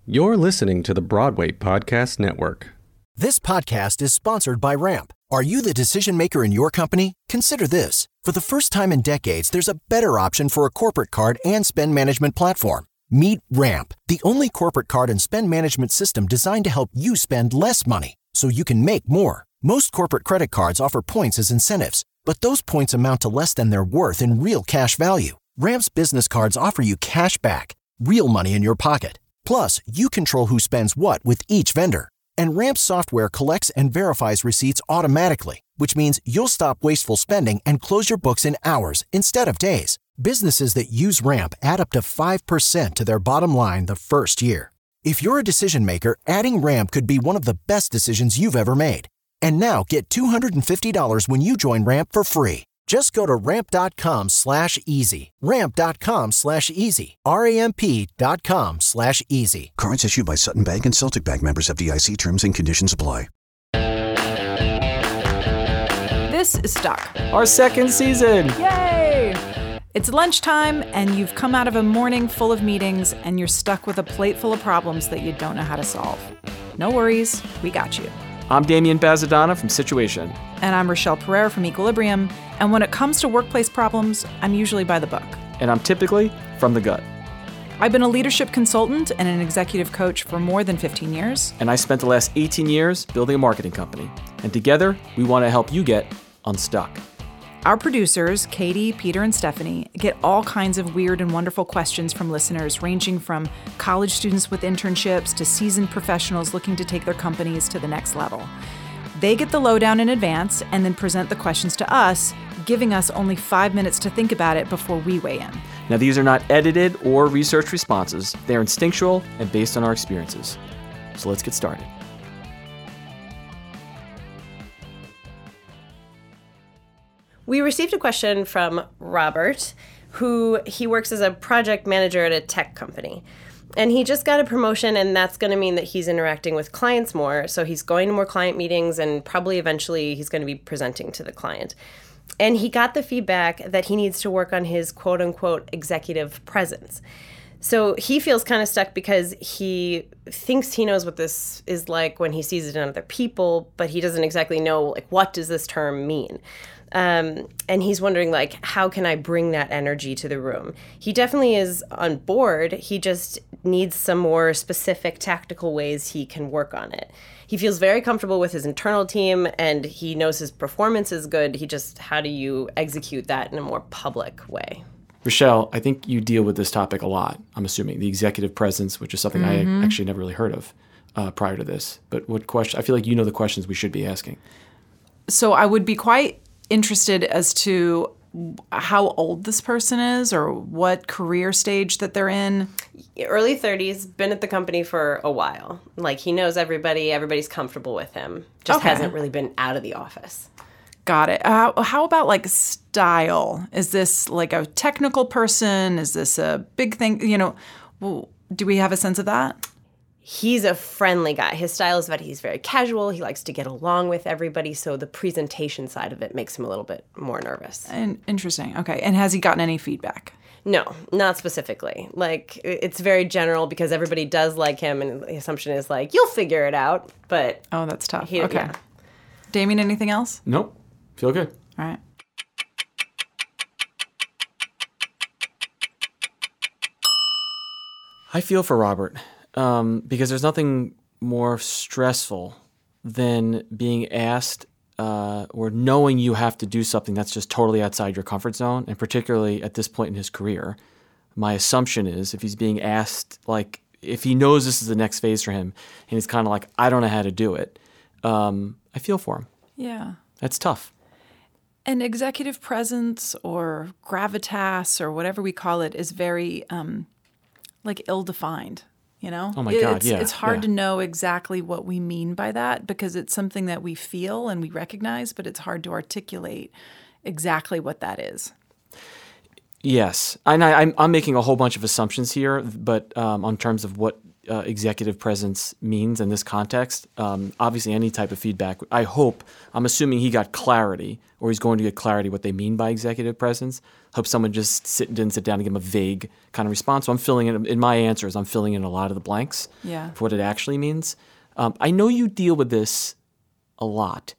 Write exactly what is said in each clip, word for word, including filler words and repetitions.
You're listening to the Broadway Podcast Network. This podcast is sponsored by Ramp. Are you the decision maker in your company? Consider this. For the first time in decades, there's a better option for a corporate card and spend management platform. Meet Ramp, the only corporate card and spend management system designed to help you spend less money so you can make more. Most corporate credit cards offer points as incentives, but those points amount to less than their worth in real cash value. Ramp's business cards offer you cash back, real money in your pocket. Plus, you control who spends what with each vendor. And Ramp's software collects and verifies receipts automatically, which means you'll stop wasteful spending and close your books in hours instead of days. Businesses that use Ramp add up to five percent to their bottom line the first year. If you're a decision maker, adding Ramp could be one of the best decisions you've ever made. And now get two hundred fifty dollars when you join Ramp for free. Just go to ramp.com slash easy. Ramp.com slash easy. R-A-M-P dot com slash easy. Cards issued by Sutton Bank and Celtic Bank, members of F D I C. Terms and conditions apply. This is Stuck. Our second season. Yay! It's lunchtime and you've come out of a morning full of meetings and you're stuck with a plate full of problems that you don't know how to solve. No worries, we got you. I'm Damian Bazadana from Situation. And I'm Rochelle Pereira from Equilibrium. And when it comes to workplace problems, I'm usually by the book. And I'm typically from the gut. I've been a leadership consultant and an executive coach for more than fifteen years. And I spent the last eighteen years building a marketing company. And together, we want to help you get unstuck. Our producers, Katie, Peter, and Stephanie, get all kinds of weird and wonderful questions from listeners, ranging from college students with internships to seasoned professionals looking to take their companies to the next level. They get the lowdown in advance and then present the questions to us, giving us only five minutes to think about it before we weigh in. Now, these are not edited or researched responses. They're instinctual and based on our experiences. So let's get started. We received a question from Robert, who he works as a project manager at a tech company. And he just got a promotion, and that's going to mean that he's interacting with clients more. So he's going to more client meetings, and probably eventually he's going to be presenting to the client. And he got the feedback that he needs to work on his quote-unquote executive presence. So he feels kind of stuck because he thinks he knows what this is like when he sees it in other people, but he doesn't exactly know, like, what does this term mean? Um, and he's wondering, like, how can I bring that energy to the room? He definitely is on board. He just needs some more specific tactical ways he can work on it. He feels very comfortable with his internal team, and he knows his performance is good. He just, how do you execute that in a more public way? Rochelle, I think you deal with this topic a lot, I'm assuming, the executive presence, which is something mm-hmm. I actually never really heard of uh, prior to this. But what question? I feel like you know the questions we should be asking. So I would be quite interested as to how old this person is or what career stage that they're in. Early thirties, been at the company for a while. Like, he knows everybody, everybody's comfortable with him. Just okay. hasn't really been out of the office. Got it. Uh, how about, like, style? Is this, like, a technical person? Is this a big thing? You know, well, do we have a sense of that? He's a friendly guy. His style is that he's very casual. He likes to get along with everybody, so the presentation side of it makes him a little bit more nervous. And interesting. Okay. And has he gotten any feedback? No, not specifically. Like, it's very general because everybody does like him, and the assumption is, like, you'll figure it out, but... Oh, that's tough. He, okay. Yeah. Damien, anything else? Nope. Feel good. All right. I feel for Robert. Um, because there's nothing more stressful than being asked uh, or knowing you have to do something that's just totally outside your comfort zone, and particularly at this point in his career. My assumption is if he's being asked, like, if he knows this is the next phase for him, and he's kind of like, I don't know how to do it, um, I feel for him. Yeah. That's tough. And executive presence or gravitas or whatever we call it is very, um, like, ill-defined. You know? Oh my God, it's, yeah. It's hard yeah. to know exactly what we mean by that because it's something that we feel and we recognize, but it's hard to articulate exactly what that is. Yes. And I, I'm, I'm making a whole bunch of assumptions here, but um, on terms of what uh, executive presence means in this context. Um, obviously, any type of feedback. I hope, I'm assuming he got clarity, or he's going to get clarity what they mean by executive presence. Hope someone just sit, didn't sit down and give him a vague kind of response. So I'm filling in, in my answers, I'm filling in a lot of the blanks Yeah. for what it actually means. Um, I know you deal with this a lot.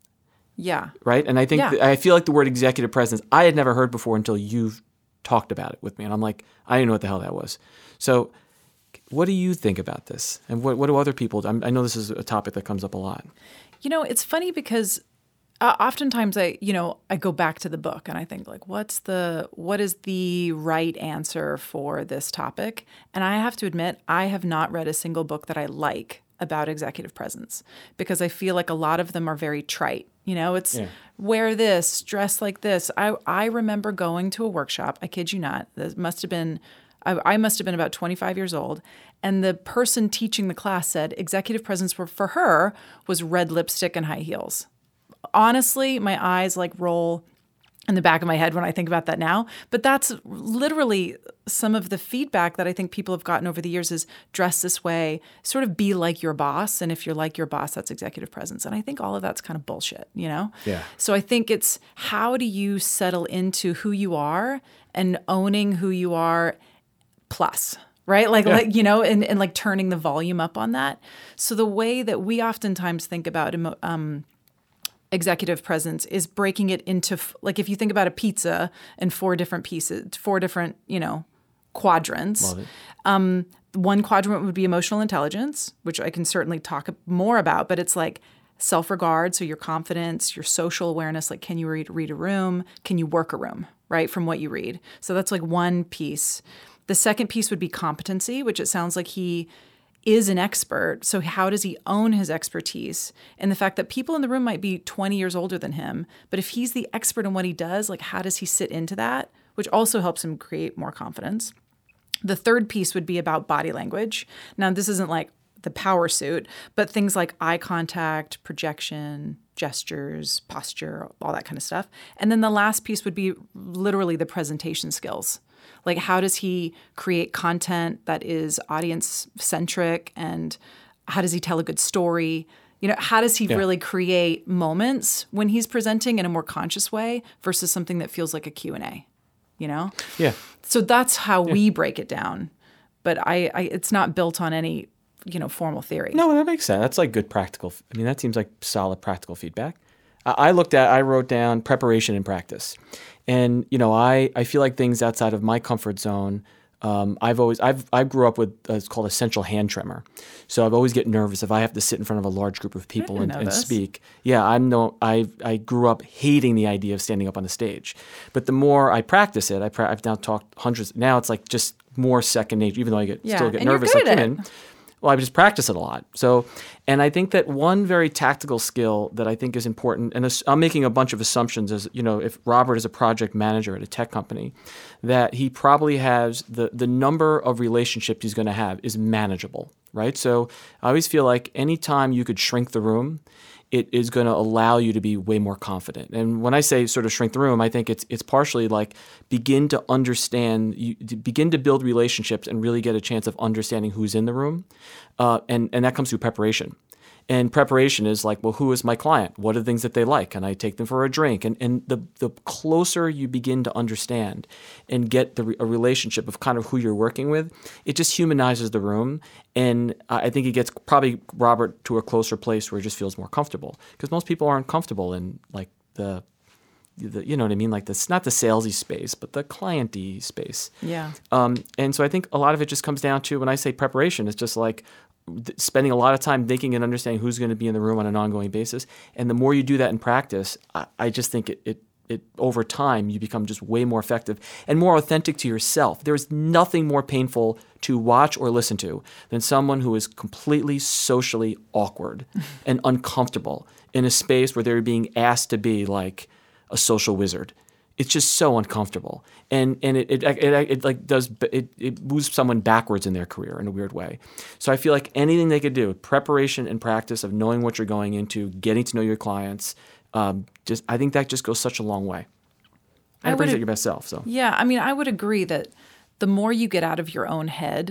Yeah. Right? And I think, Yeah. th- I feel like the word executive presence, I had never heard before until you've talked about it with me. And I'm like, I didn't know what the hell that was. So what do you think about this? And what, what do other people, I'm, I know this is a topic that comes up a lot. You know, it's funny because uh, oftentimes I, you know, I go back to the book and I think like, what's the, what is the right answer for this topic? And I have to admit, I have not read a single book that I like about executive presence, because I feel like a lot of them are very trite. You know, it's Yeah. wear this, dress like this. I, I remember going to a workshop, I kid you not, this must have been, I, I must have been about twenty-five years old. And the person teaching the class said executive presence for, for her was red lipstick and high heels. Honestly, my eyes like roll in the back of my head when I think about that now. But that's literally some of the feedback that I think people have gotten over the years is dress this way, sort of be like your boss. And if you're like your boss, that's executive presence. And I think all of that's kind of bullshit, you know? Yeah. So I think it's how do you settle into who you are and owning who you are plus, right? Like, Yeah. like you know, and, and like turning the volume up on that. So the way that we oftentimes think about emo- um, executive presence is breaking it into, f- like if you think about a pizza in four different pieces, four different, you know, quadrants. Love it. Um, one quadrant would be emotional intelligence, which I can certainly talk more about, but it's like self-regard, so your confidence, your social awareness, like can you read, read a room? Can you work a room, right, from what you read? So that's like one piece. The second piece would be competency, which it sounds like he is an expert. So how does he own his expertise? And the fact that people in the room might be twenty years older than him, but if he's the expert in what he does, like how does he sit into that? Which also helps him create more confidence. The third piece would be about body language. Now, this isn't like the power suit, but things like eye contact, projection, gestures, posture, all that kind of stuff. And then the last piece would be literally the presentation skills. Like, how does he create content that is audience-centric, and how does he tell a good story? You know, how does he Yeah. really create moments when he's presenting in a more conscious way versus something that feels like a Q and A, you know? Yeah. So that's how we break it down. But I, I, it's not built on any, you know, formal theory. No, that makes sense. That's like good practical. I mean, that seems like solid practical feedback. I I looked at, I wrote down preparation and practice. And, you know, I, I feel like things outside of my comfort zone, um, I've always, I've, I grew up with, uh, it's called a central hand tremor. So I've always get nervous if I have to sit in front of a large group of people didn't and, know and this. speak. Yeah, I'm no, I, I grew up hating the idea of standing up on the stage. But the more I practice it, I pra- I've now talked hundreds, now it's like just more second nature, even though I get Yeah, still get and you're nervous good like at women. it. Well, I just practice it a lot. So, and I think that one very tactical skill that I think is important, and this, I'm making a bunch of assumptions as, you know, if Robert is a project manager at a tech company, that he probably has the, the number of relationships he's going to have is manageable, right? So I always feel like anytime you could shrink the room, it is going to allow you to be way more confident. And when I say sort of shrink the room, I think it's it's partially like begin to understand, you, to begin to build relationships and really get a chance of understanding who's in the room. Uh, and, and that comes through preparation. And preparation is like, well, who is my client? What are the things that they like? Can I take them for a drink? And and the the closer you begin to understand and get the, a relationship of kind of who you're working with, it just humanizes the room. And I think it gets probably Robert to a closer place where he just feels more comfortable. Because most people aren't comfortable in like the, the, you know what I mean? Like this, not the salesy space, but the client-y space. Yeah. Um, and so I think a lot of it just comes down to, when I say preparation, it's just like th- spending a lot of time thinking and understanding who's going to be in the room on an ongoing basis. And the more you do that in practice, I, I just think it, it, it over time, you become just way more effective and more authentic to yourself. There's nothing more painful to watch or listen to than someone who is completely socially awkward and uncomfortable in a space where they're being asked to be like a social wizard. It's just so uncomfortable, and and it it, it, it, it like does it, it moves someone backwards in their career in a weird way. So I feel like anything they could do, preparation and practice of knowing what you're going into, getting to know your clients, um, just I think that just goes such a long way. I And it brings would- out your best self. So Yeah, I mean, I would agree that the more you get out of your own head,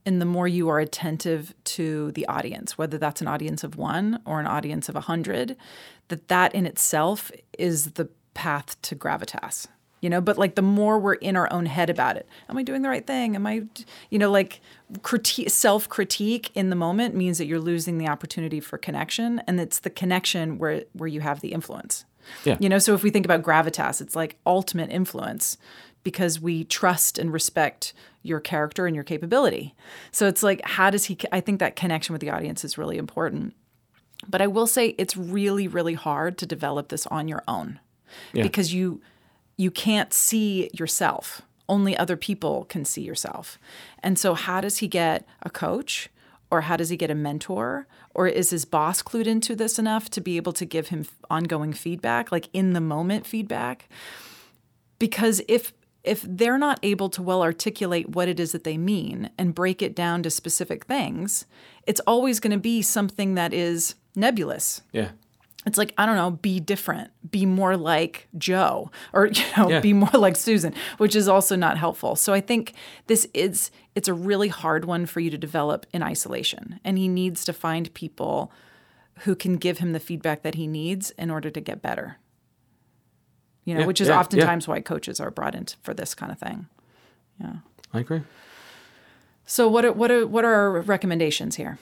and the more you are attentive to the audience, whether that's an audience of one or an audience of a hundred, that that in itself is the path to gravitas. You know, but like the more we're in our own head about it, am I doing the right thing? Am I, you know, like critique, self-critique in the moment means that you're losing the opportunity for connection. And it's the connection where, where you have the influence. Yeah. You know, so if we think about gravitas, it's like ultimate influence because we trust and respect your character and your capability. So it's like, how does he, I think that connection with the audience is really important. But I will say it's really, really hard to develop this on your own Yeah. because you, you can't see yourself. Only other people can see yourself. And so how does he get a coach? Or how does he get a mentor? Or is his boss clued into this enough to be able to give him ongoing feedback, like in the moment feedback? Because if if they're not able to well articulate what it is that they mean and break it down to specific things, it's always going to be something that is nebulous. Yeah. It's like, I don't know, be different, be more like Joe, or, you know, Yeah. be more like Susan, which is also not helpful. So I think this is, it's a really hard one for you to develop in isolation. And he needs to find people who can give him the feedback that he needs in order to get better. You know, Yeah, which is yeah, oftentimes why coaches are brought in for this kind of thing. Yeah. I agree. So what are, what are, what are our recommendations here?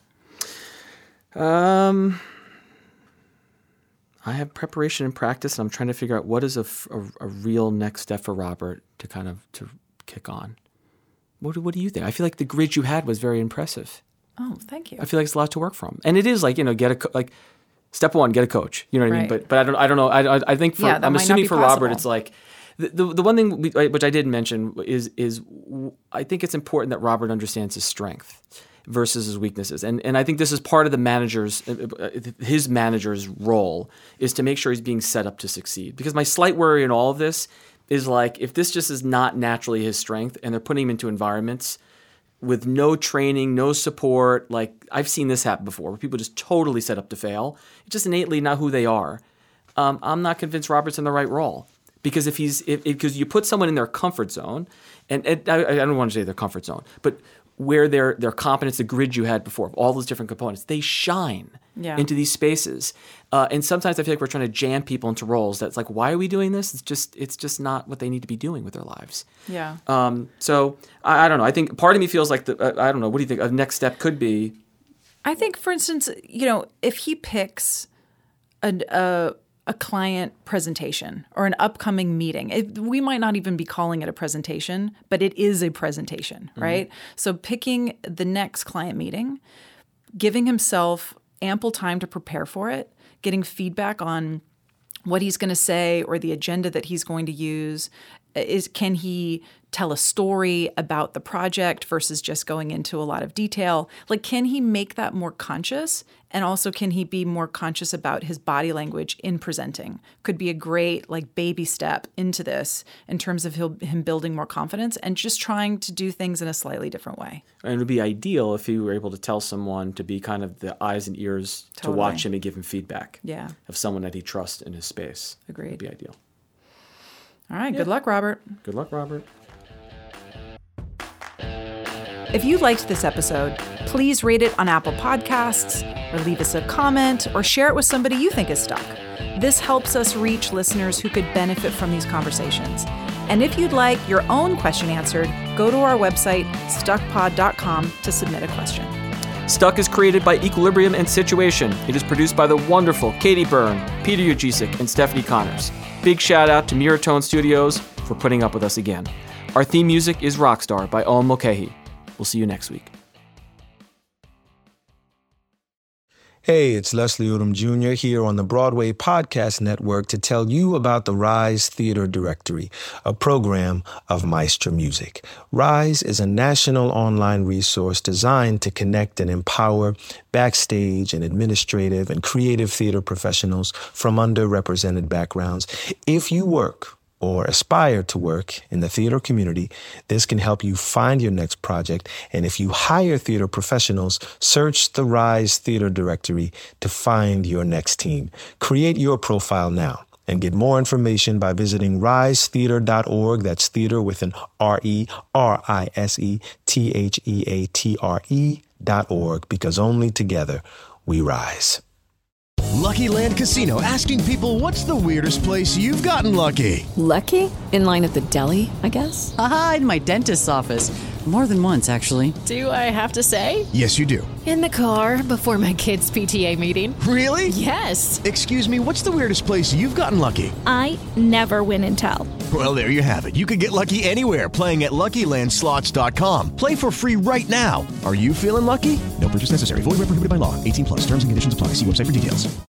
Um... I have preparation and practice, and I'm trying to figure out what is a, a, a real next step for Robert to kind of to kick on. What do, what do you think? I feel like the grid you had was very impressive. Oh, thank you. I feel like it's a lot to work from, and it is like you know get a co- like step one, get a coach. You know what I mean? Right. But but I don't I don't know. I I think for Yeah, that I'm might not assuming be for possible. Robert, it's like the the, the one thing we, which I did mention is is I think it's important that Robert understands his strength versus his weaknesses. And and I think this is part of the manager's, his manager's role is to make sure he's being set up to succeed. Because my slight worry in all of this is like, if this just is not naturally his strength and they're putting him into environments with no training, no support, like I've seen this happen before where people just totally set up to fail. It's just innately not who they are. Um, I'm not convinced Robert's in the right role. Because if he's, if, because you put someone in their comfort zone, and, and I, I don't want to say their comfort zone, but where their their competence, the grid you had before, all those different components, they shine Yeah. into these spaces. Uh, and sometimes I feel like we're trying to jam people into roles that's like, why are we doing this? It's just it's just not what they need to be doing with their lives. Yeah. Um, so I, I don't know. I think part of me feels like the uh, I don't know. What do you think a next step could be? I think, for instance, you know, if he picks a, a, a client presentation or an upcoming meeting, it, we might not even be calling it a presentation, but it is a presentation, mm-hmm. right? So picking the next client meeting, giving himself ample time to prepare for it, getting feedback on what he's going to say or the agenda that he's going to use. Is can he tell a story about the project versus just going into a lot of detail? Like, can he make that more conscious? And also, can he be more conscious about his body language in presenting? Could be a great like baby step into this in terms of he'll, him building more confidence and just trying to do things in a slightly different way. And it would be ideal if he were able to tell someone to be kind of the eyes and ears Totally. to watch him and give him feedback. Yeah. Of someone that he trusts in his space. Agreed. Would be ideal. All right. Good luck, Robert. Good luck, Robert. If you liked this episode, please rate it on Apple Podcasts, or leave us a comment, or share it with somebody you think is stuck. This helps us reach listeners who could benefit from these conversations. And if you'd like your own question answered, go to our website, stuck pod dot com, to submit a question. Stuck is created by Equilibrium and Situation. It is produced by the wonderful Katie Byrne, Peter Ujicic, and Stephanie Connors. Big shout out to Miratone Studios for putting up with us again. Our theme music is Rockstar by Owen Mulcahy. We'll see you next week. Hey, it's Leslie Odom Junior here on the Broadway Podcast Network to tell you about the Rise Theater Directory, a program of Maestro Music. Rise is a national online resource designed to connect and empower backstage and administrative and creative theater professionals from underrepresented backgrounds. If you work or aspire to work in the theater community, this can help you find your next project. And if you hire theater professionals, search the Rise Theater Directory to find your next team. Create your profile now And get more information by visiting rise theater dot org. That's theater with an R E R I S E T H E A T R E dot org, because only together we rise. Lucky Land Casino, asking people, what's the weirdest place you've gotten lucky? Lucky? In line at the deli, I guess? Aha, in my dentist's office. More than once, actually. Do I have to say? Yes, you do. In the car before my kids' P T A meeting. Really? Yes. Excuse me, what's the weirdest place you've gotten lucky? I never win and tell. Well, there you have it. You can get lucky anywhere, playing at Lucky Land Slots dot com. Play for free right now. Are you feeling lucky? No purchase necessary. Void where prohibited by law. eighteen plus. Terms and conditions apply. See website for details.